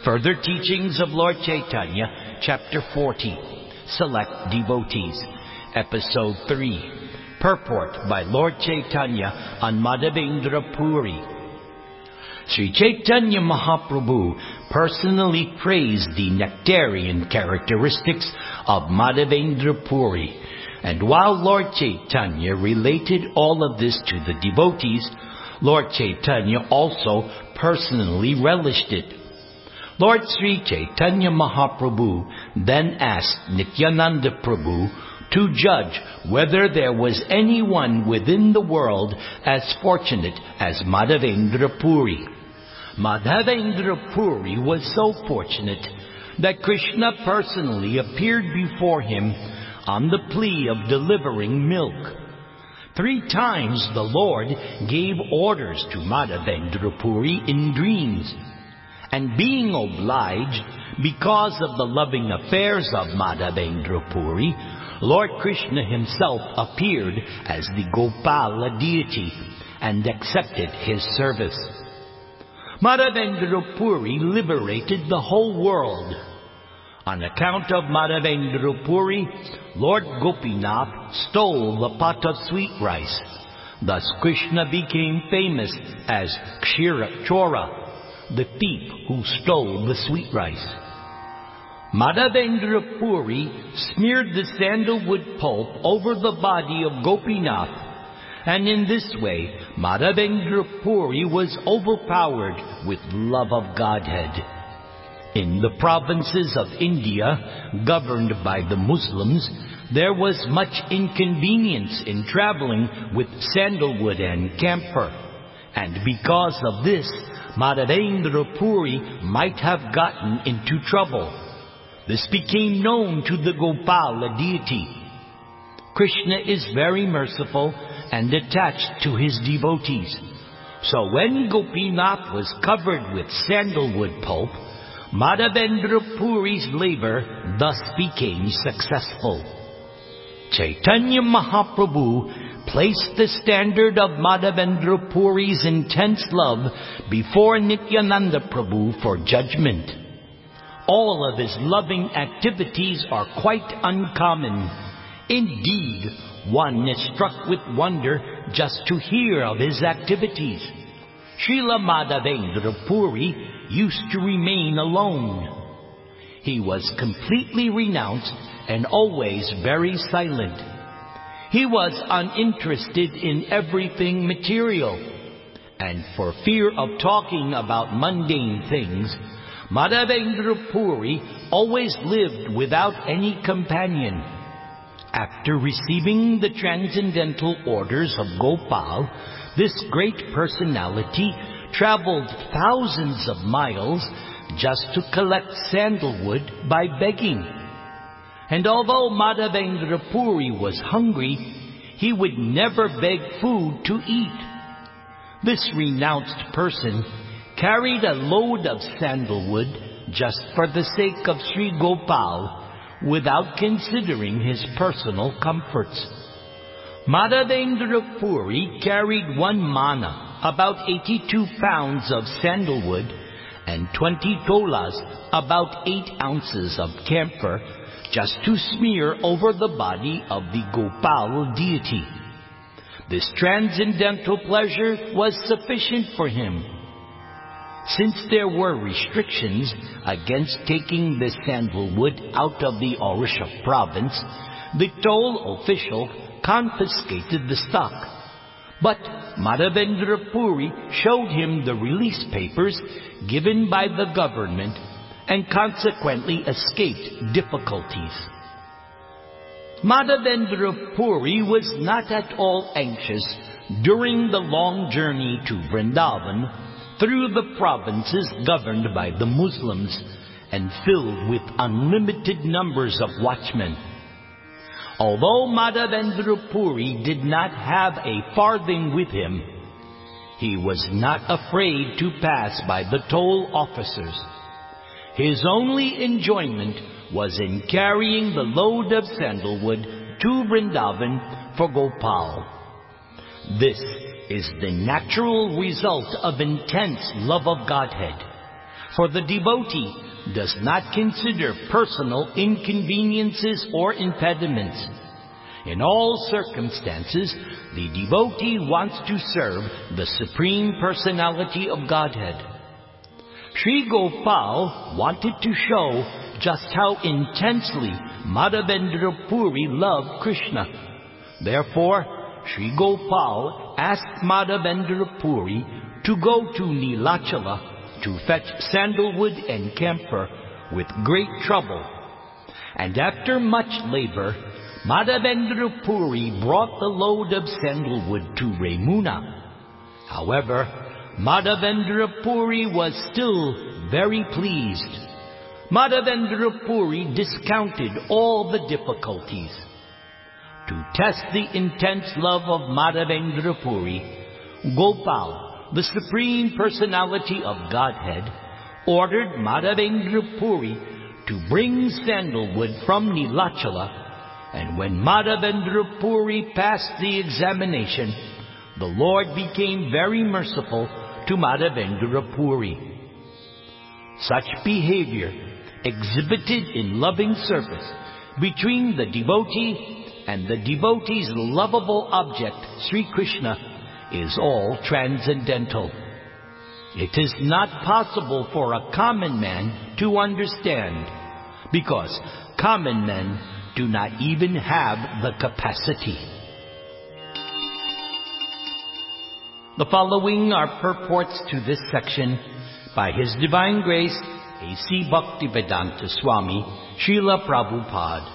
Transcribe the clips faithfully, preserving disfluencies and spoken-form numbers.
Further Teachings of Lord Chaitanya, Chapter forty, Select Devotees, Episode three, Purport by Lord Chaitanya on Madhavendra Puri. Sri Chaitanya Mahaprabhu personally praised the nectarian characteristics of Madhavendra Puri, and while Lord Chaitanya related all of this to the devotees, Lord Chaitanya also personally relished it. Lord Sri Chaitanya Mahaprabhu then asked Nityananda Prabhu to judge whether there was anyone within the world as fortunate as Madhavendra Puri. Madhavendra Puri was so fortunate that Krishna personally appeared before him on the plea of delivering milk. Three times the Lord gave orders to Madhavendra Puri in dreams, and being obliged because of the loving affairs of Madhavendra Puri, Lord Krishna himself appeared as the Gopala deity and accepted his service. Madhavendra Puri liberated the whole world. On account of Madhavendra Puri, Lord Gopinath stole the pot of sweet rice. Thus Krishna became famous as Kshira Chora, the thief who stole the sweet rice. Madhavendra Puri smeared the sandalwood pulp over the body of Gopinath, and in this way Madhavendra Puri was overpowered with love of Godhead. In the provinces of India, governed by the Muslims, there was much inconvenience in traveling with sandalwood and camphor, and because of this, Madhavendra Puri might have gotten into trouble. This became known to the Gopala deity. Krishna is very merciful and attached to his devotees. So when Gopinath was covered with sandalwood pulp, Madhavendra Puri's labor thus became successful. Chaitanya Mahaprabhu placed the standard of Madhavendra Puri's intense love before Nityananda Prabhu for judgment. All of his loving activities are quite uncommon. Indeed, one is struck with wonder just to hear of his activities. Srila Madhavendra Puri used to remain alone. He was completely renounced and always very silent. He was uninterested in everything material, and for fear of talking about mundane things, Madhavendra Puri always lived without any companion. After receiving the transcendental orders of Gopal, this great personality traveled thousands of miles just to collect sandalwood by begging. And although Madhavendra Puri was hungry, he would never beg food to eat. This renounced person carried a load of sandalwood just for the sake of Sri Gopal, without considering his personal comforts. Madhavendra Puri carried one mana, about eighty-two pounds of sandalwood, and twenty tolas, about eight ounces of camphor, just to smear over the body of the Gopal deity. This transcendental pleasure was sufficient for him. Since there were restrictions against taking the sandalwood out of the Orissa province, the toll official confiscated the stock. But Madhavendra Puri showed him the release papers given by the government and consequently escaped difficulties. Madhavendra Puri was not at all anxious during the long journey to Vrindavan through the provinces governed by the Muslims and filled with unlimited numbers of watchmen. Although Madhavendra Puri did not have a farthing with him, he was not afraid to pass by the toll officers. His only enjoyment was in carrying the load of sandalwood to Vrindavan for Gopal. This is the natural result of intense love of Godhead. For the devotee does not consider personal inconveniences or impediments. In all circumstances, the devotee wants to serve the Supreme Personality of Godhead. Sri Gopal wanted to show just how intensely Madhavendra Puri loved Krishna. Therefore, Sri Gopal asked Madhavendra Puri to go to Nilachala to fetch sandalwood and camphor with great trouble. And after much labor, Madhavendra Puri brought the load of sandalwood to Remuna. However, Madhavendra Puri was still very pleased. Madhavendra Puri discounted all the difficulties. To test the intense love of Madhavendra Puri, Gopal, the Supreme Personality of Godhead, ordered Madhavendra Puri to bring sandalwood from Nilachala, and when Madhavendra Puri passed the examination, the Lord became very merciful to Madhavendra Puri. Such behavior, exhibited in loving service between the devotee and the devotee's lovable object, Sri Krishna, is all transcendental. It is not possible for a common man to understand, because common men do not even have the capacity. The following are purports to this section by His Divine Grace A C Bhaktivedanta Swami Srila Prabhupada.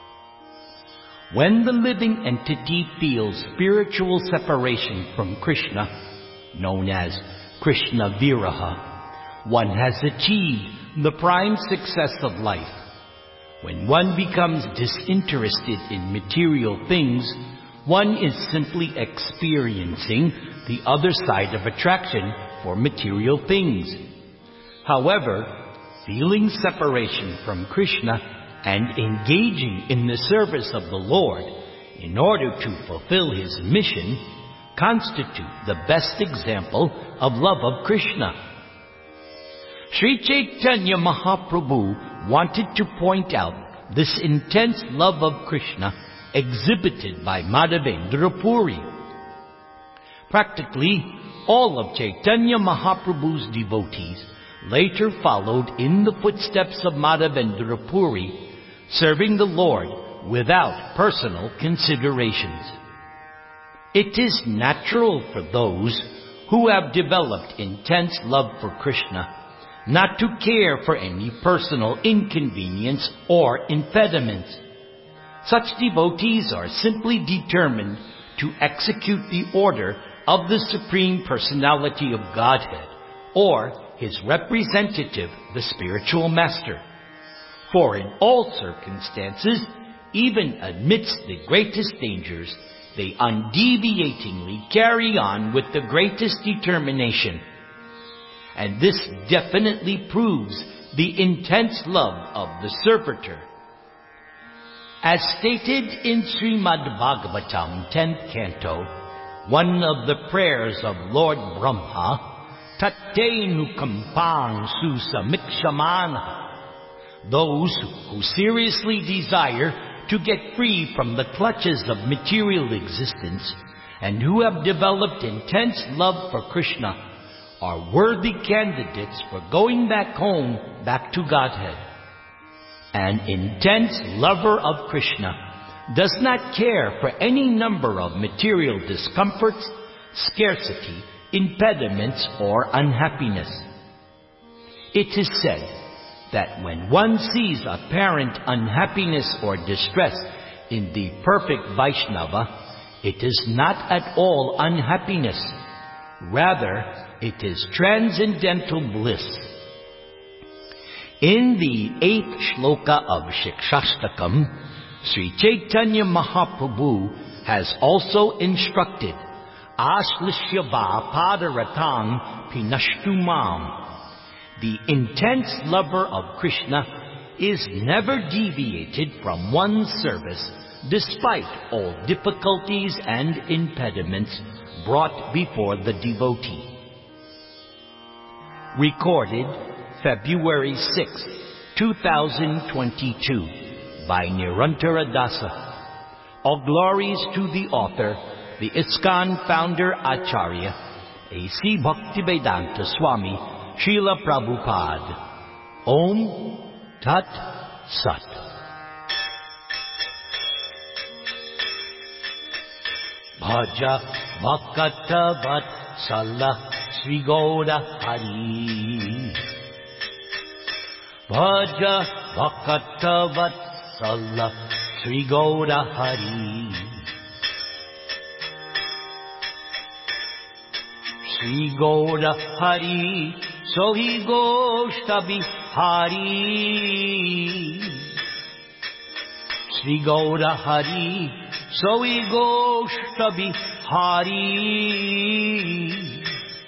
When the living entity feels spiritual separation from Krishna, known as Krishna Viraha, one has achieved the prime success of life. When one becomes disinterested in material things, one is simply experiencing the other side of attraction for material things. However, feeling separation from Krishna and engaging in the service of the Lord in order to fulfill His mission constitute the best example of love of Krishna. Sri Chaitanya Mahaprabhu wanted to point out this intense love of Krishna exhibited by Madhavendra Puri. Practically all of Chaitanya Mahaprabhu's devotees later followed in the footsteps of Madhavendra Puri, serving the Lord without personal considerations. It is natural for those who have developed intense love for Krishna not to care for any personal inconvenience or impediments. Such devotees are simply determined to execute the order of the Supreme Personality of Godhead, or His representative, the spiritual master. For in all circumstances, even amidst the greatest dangers, they undeviatingly carry on with the greatest determination. And this definitely proves the intense love of the servitor. As stated in Srimad Bhagavatam, tenth Canto, one of the prayers of Lord Brahma, Tatte nukampang susamikshamana. Those who seriously desire to get free from the clutches of material existence and who have developed intense love for Krishna are worthy candidates for going back home, back to Godhead. An intense lover of Krishna does not care for any number of material discomforts, scarcity, impediments, or unhappiness. It is said that when one sees apparent unhappiness or distress in the perfect Vaishnava, it is not at all unhappiness. Rather, it is transcendental bliss. In the eighth shloka of Shikshastakam, Sri Chaitanya Mahaprabhu has also instructed, Ashlishyava padaratang pinashtumam. The intense lover of Krishna is never deviated from one's service despite all difficulties and impediments brought before the devotee. Recorded February sixth, two thousand twenty-two, by Nirantar Dasa. All glories to the author, the ISKCON founder Acharya, A C Bhaktivedanta Swami, Srila Prabhupada. Om Tat Sat. Bhaja Bhakata Vatsala Sri Gaura Hari. Bhaja Bhakata Vatsala Sri Gaura Hari. Sri Gaura Hari, so he goes to be Hari. Sri Gaura Hari, so he goes to be Hari.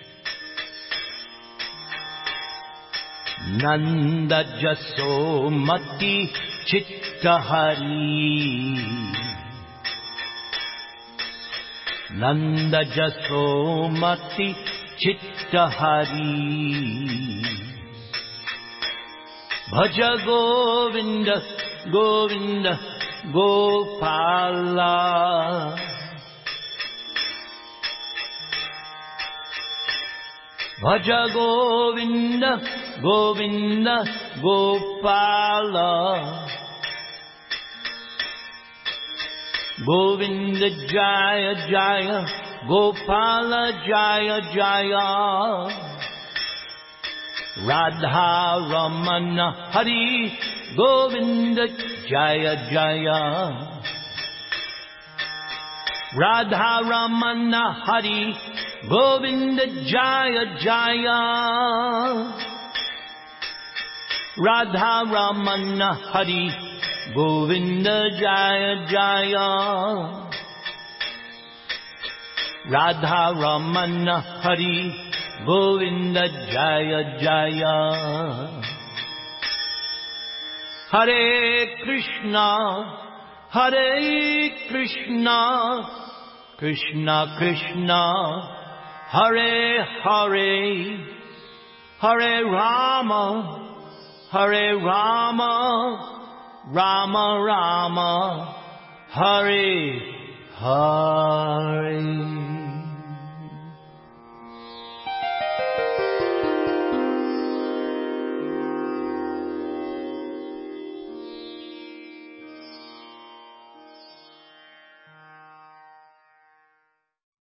Nanda Jasomati Chitta Hari. Nanda Jasomati Chitta Hari. Bhaja Govinda, Govinda, Gopala. Bhaja Govinda, Govinda, Gopala. Govinda Jaya Jaya, Gopala Jaya Jaya. Radha Ramana Hari, Govinda Jaya Jaya. Radha Ramana Hari, Govinda Jaya Jaya. Radha Ramana Hari, Govinda Jaya Jaya. Radha Ramana Hari, Govinda Jaya Jaya. Hare Krishna, Hare Krishna, Krishna Krishna, Hare Hare, Hare Rama, Hare Rama, Rama Rama, Hare Hare.